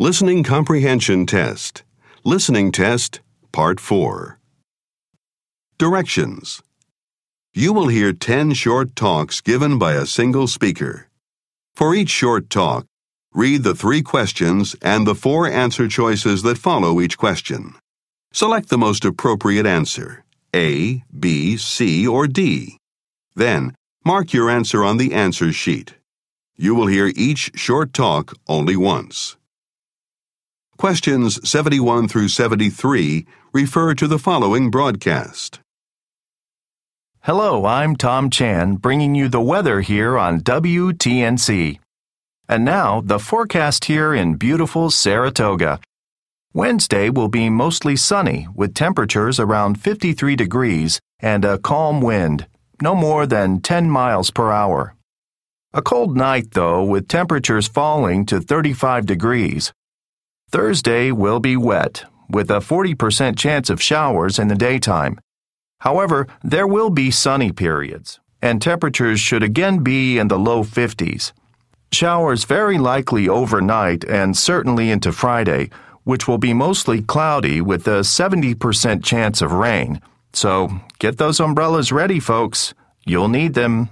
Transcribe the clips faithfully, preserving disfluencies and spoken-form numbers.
Listening Comprehension Test. Listening Test, Part four. Directions. You will hear ten short talks given by a single speaker. For each short talk, read the three questions and the four answer choices that follow each question. Select the most appropriate answer, A, B, C, or D. Then, mark your answer on the answer sheet. You will hear each short talk only once. Questions seventy-one through seventy-three refer to the following broadcast. Hello, I'm Tom Chan, bringing you the weather here on W T N C. And now, the forecast here in beautiful Saratoga. Wednesday will be mostly sunny, with temperatures around fifty-three degrees and a calm wind, no more than ten miles per hour. A cold night, though, with temperatures falling to thirty-five degrees. Thursday will be wet, with a forty percent chance of showers in the daytime. However, there will be sunny periods, and temperatures should again be in the low fifties. Showers very likely overnight and certainly into Friday, which will be mostly cloudy with a seventy percent chance of rain. So, get those umbrellas ready, folks. You'll need them.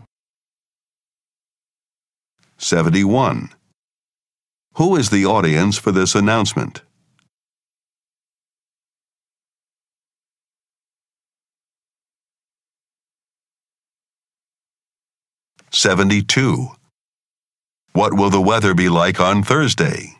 seventy-one. Who is the audience for this announcement? seventy-two. What will the weather be like on Thursday?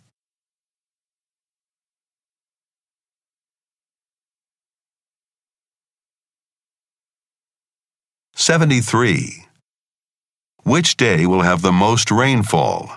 seventy-three. Which day will have the most rainfall?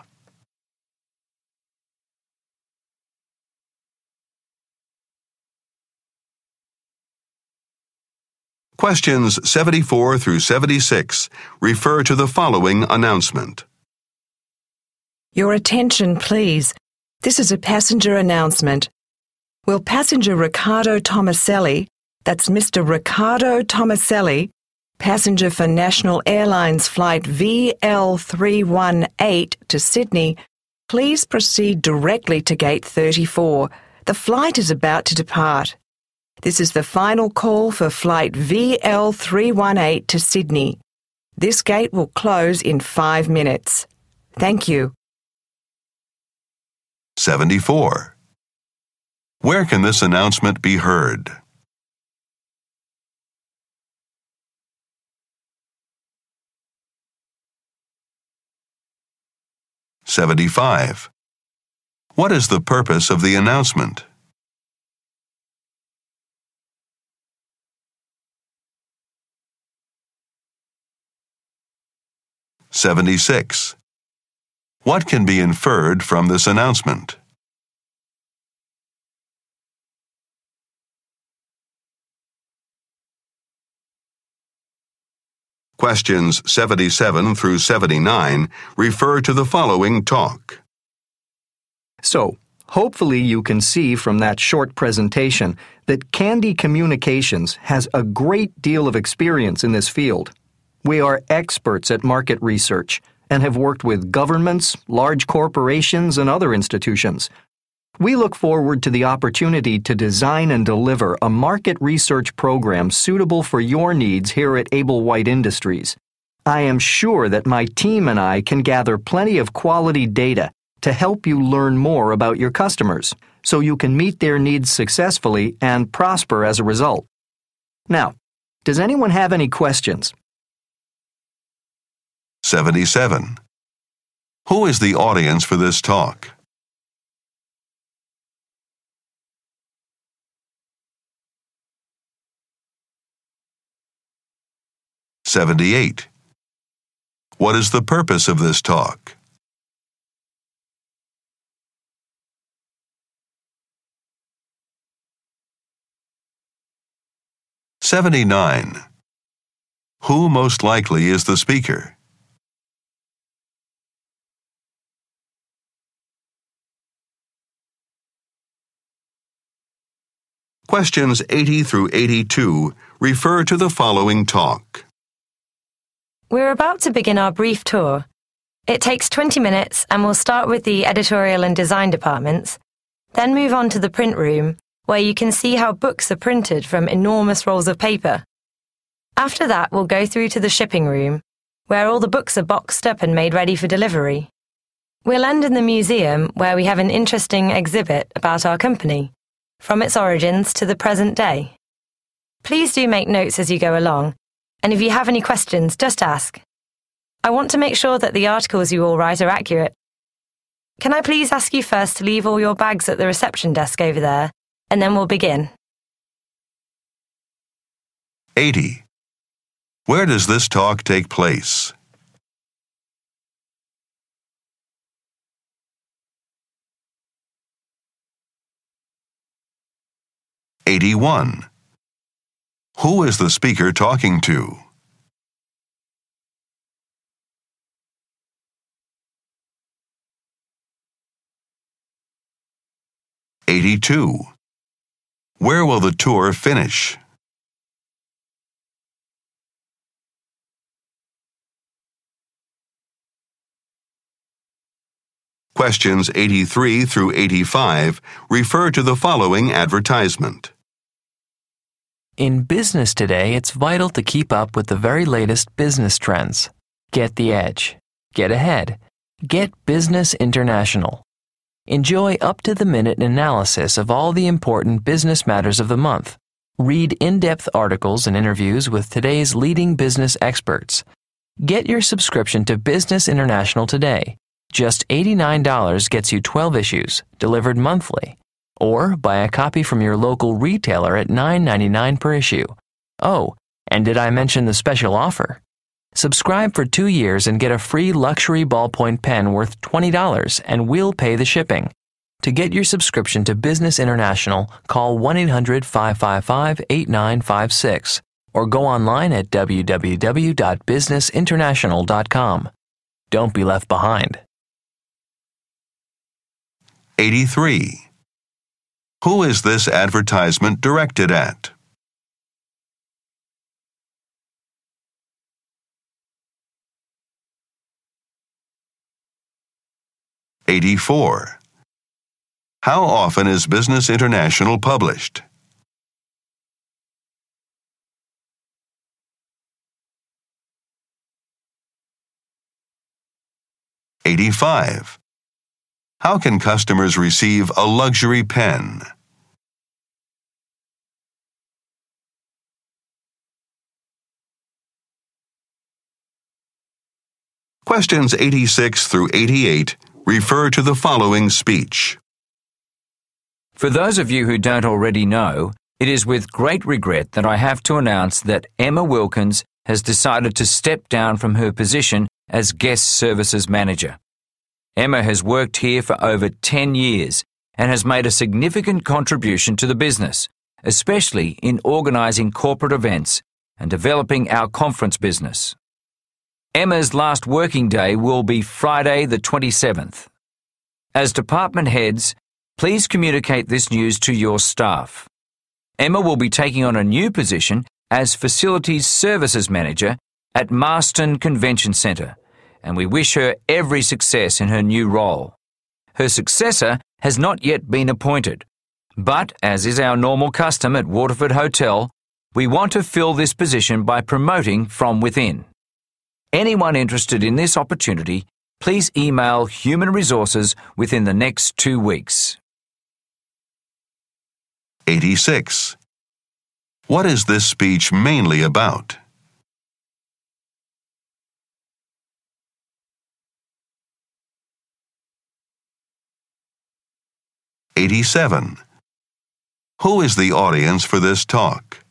Questions seventy-four through seventy-six refer to the following announcement. Your attention, please. This is a passenger announcement. Will passenger Riccardo Tomaselli, that's Mister Riccardo Tomaselli, passenger for National Airlines Flight V L three one eight to Sydney, please proceed directly to Gate thirty-four. The flight is about to depart. This is the final call for Flight V L three one eight to Sydney. This gate will close in five minutes. Thank you. seventy-four. Where can this announcement be heard? seventy-five. What is the purpose of the announcement? seventy-six. What can be inferred from this announcement? Questions seventy-seven through seventy-nine refer to the following talk. So, hopefully you can see from that short presentation that Candy Communications has a great deal of experience in this field. We are experts at market research and have worked with governments, large corporations, and other institutions. We look forward to the opportunity to design and deliver a market research program suitable for your needs here at Able White Industries. I am sure that my team and I can gather plenty of quality data to help you learn more about your customers, so you can meet their needs successfully and prosper as a result. Now, does anyone have any questions? seventy-seven. Who is the audience for this talk? seventy-eight. What is the purpose of this talk? seventy-nine. Who most likely is the speaker? Questions eighty through eighty-two refer to the following talk. We're about to begin our brief tour. It takes twenty minutes and we'll start with the editorial and design departments, then move on to the print room, where you can see how books are printed from enormous rolls of paper. After that, we'll go through to the shipping room, where all the books are boxed up and made ready for delivery. We'll end in the museum, where we have an interesting exhibit about our company, from its origins to the present day. Please do make notes as you go along, and if you have any questions, just ask. I want to make sure that the articles you all write are accurate. Can I please ask you first to leave all your bags at the reception desk over there, and then we'll begin. eighty. Where does this talk take place? eighty-one. Who is the speaker talking to? eighty-two. Where will the tour finish? Questions eighty-three through eighty-five refer to the following advertisement. In business today, it's vital to keep up with the very latest business trends. Get the edge. Get ahead. Get Business International. Enjoy up-to-the-minute analysis of all the important business matters of the month. Read in-depth articles and interviews with today's leading business experts. Get your subscription to Business International today. Just eighty-nine dollars gets you twelve issues, delivered monthly. Or buy a copy from your local retailer at nine ninety-nine per issue. Oh, and did I mention the special offer? Subscribe for two years and get a free luxury ballpoint pen worth twenty dollars, and we'll pay the shipping. To get your subscription to Business International, call one eight hundred, five five five, eight nine five six or go online at w w w dot business international dot com. Don't be left behind. eighty-three. Who is this advertisement directed at? eighty-four. How often is Business International published? eighty-five. How can customers receive a luxury pen? Questions eighty-six through eighty-eight refer to the following speech. For those of you who don't already know, it is with great regret that I have to announce that Emma Wilkins has decided to step down from her position as Guest Services Manager. Emma has worked here for over ten years and has made a significant contribution to the business, especially in organising corporate events and developing our conference business. Emma's last working day will be Friday the twenty-seventh. As department heads, please communicate this news to your staff. Emma will be taking on a new position as Facilities Services Manager at Marston Convention Centre, and we wish her every success in her new role. Her successor has not yet been appointed, but as is our normal custom at Waterford Hotel, we want to fill this position by promoting from within. Anyone interested in this opportunity, please email Human Resources within the next two weeks. eighty-six. What is this speech mainly about? eighty-seven. Who is the audience for this talk?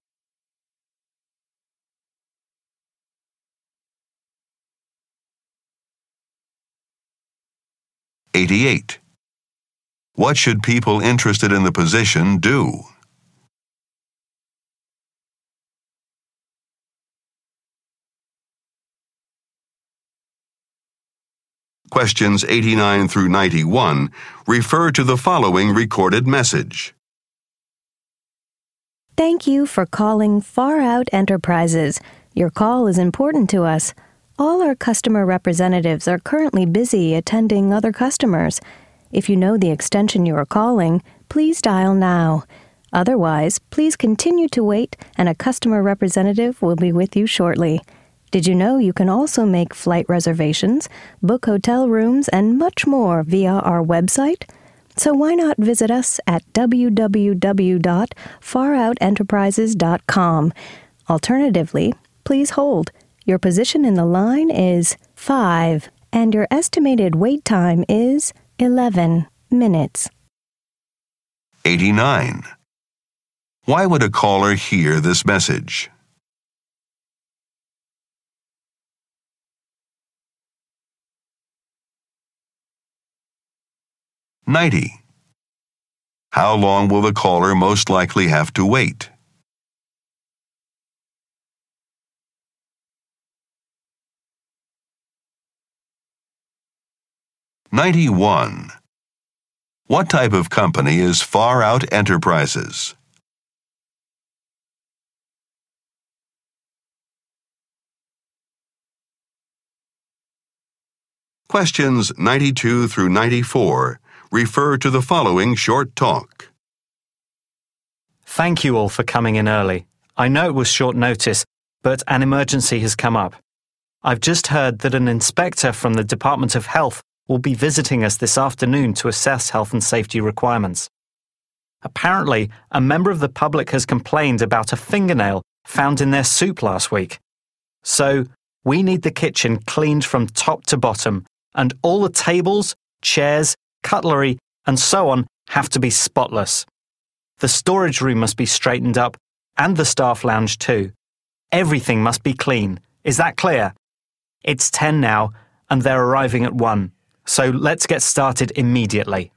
eighty-eight. What should people interested in the position do? Questions eighty-nine through ninety-one refer to the following recorded message. Thank you for calling Far Out Enterprises. Your call is important to us. All our customer representatives are currently busy attending other customers. If you know the extension you are calling, please dial now. Otherwise, please continue to wait and a customer representative will be with you shortly. Did you know you can also make flight reservations, book hotel rooms, and much more via our website? So why not visit us at w w w dot far out enterprises dot com. Alternatively, please hold. Your position in the line is five, and your estimated wait time is eleven minutes. eighty-nine. Why would a caller hear this message? ninety. How long will the caller most likely have to wait? ninety-one. What type of company is Far Out Enterprises? Questions ninety-two through ninety-four refer to the following short talk. Thank you all for coming in early. I know it was short notice, but an emergency has come up. I've just heard that an inspector from the Department of Health will be visiting us this afternoon to assess health and safety requirements. Apparently, a member of the public has complained about a fingernail found in their soup last week. So, we need the kitchen cleaned from top to bottom, and all the tables, chairs, cutlery, and so on have to be spotless. The storage room must be straightened up, and the staff lounge too. Everything must be clean. Is that clear? It's ten now, and they're arriving at one. So let's get started immediately.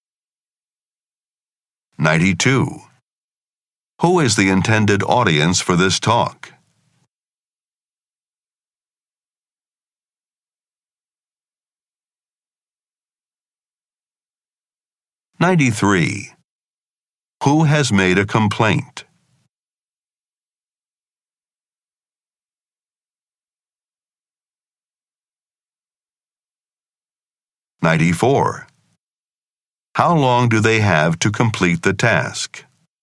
ninety-two. Who is the intended audience for this talk? ninety-three. Who has made a complaint? ninety-four. How long do they have to complete the task?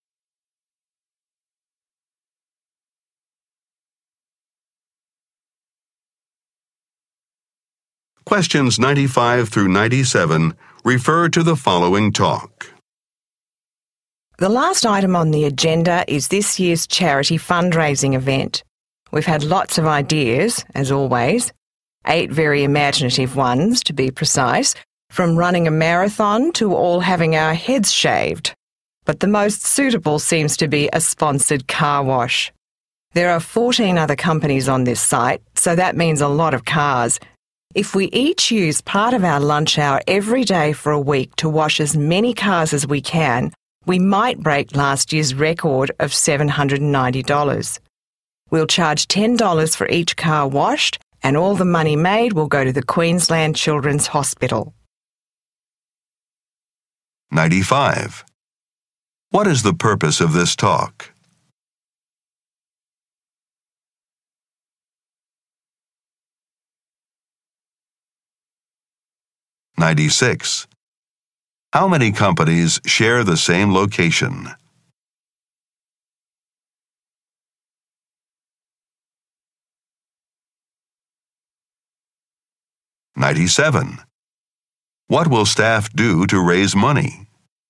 Questions ninety-five through ninety-seven refer to the following talk. The last item on the agenda is this year's charity fundraising event. We've had lots of ideas, as always, eight very imaginative ones to be precise, from running a marathon to all having our heads shaved. But the most suitable seems to be a sponsored car wash. There are fourteen other companies on this site, so that means a lot of cars. If we each use part of our lunch hour every day for a week to wash as many cars as we can, we might break last year's record of seven hundred ninety dollars. We'll charge ten dollars for each car washed, and all the money made will go to the Queensland Children's Hospital. ninety-five. What is the purpose of this talk? ninety-six. How many companies share the same location? ninety-seven. What will staff do to raise money?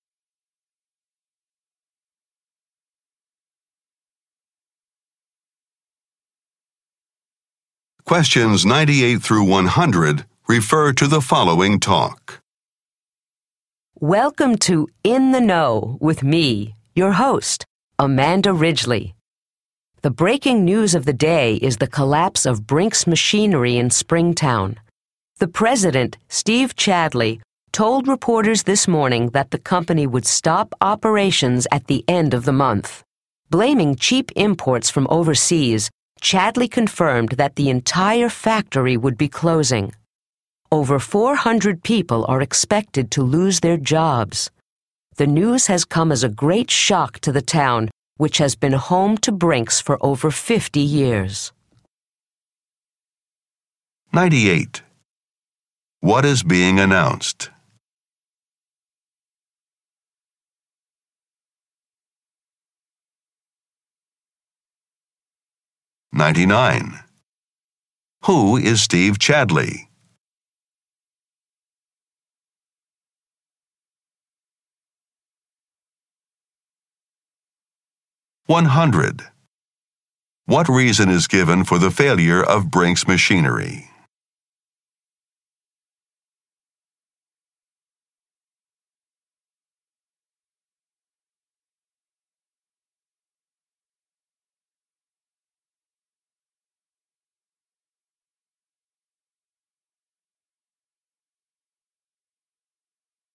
Questions ninety-eight through one hundred refer to the following talk. Welcome to In the Know with me, your host, Amanda Ridgely. The breaking news of the day is the collapse of Brink's Machinery in Springtown. The president, Steve Chadley, told reporters this morning that the company would stop operations at the end of the month. Blaming cheap imports from overseas, Chadley confirmed that the entire factory would be closing. Over four hundred people are expected to lose their jobs. The news has come as a great shock to the town, which has been home to Brink's for over fifty years. ninety-eight. What is being announced? ninety-nine. Who is Steve Chadley? one hundred. What reason is given for the failure of Brink's machinery?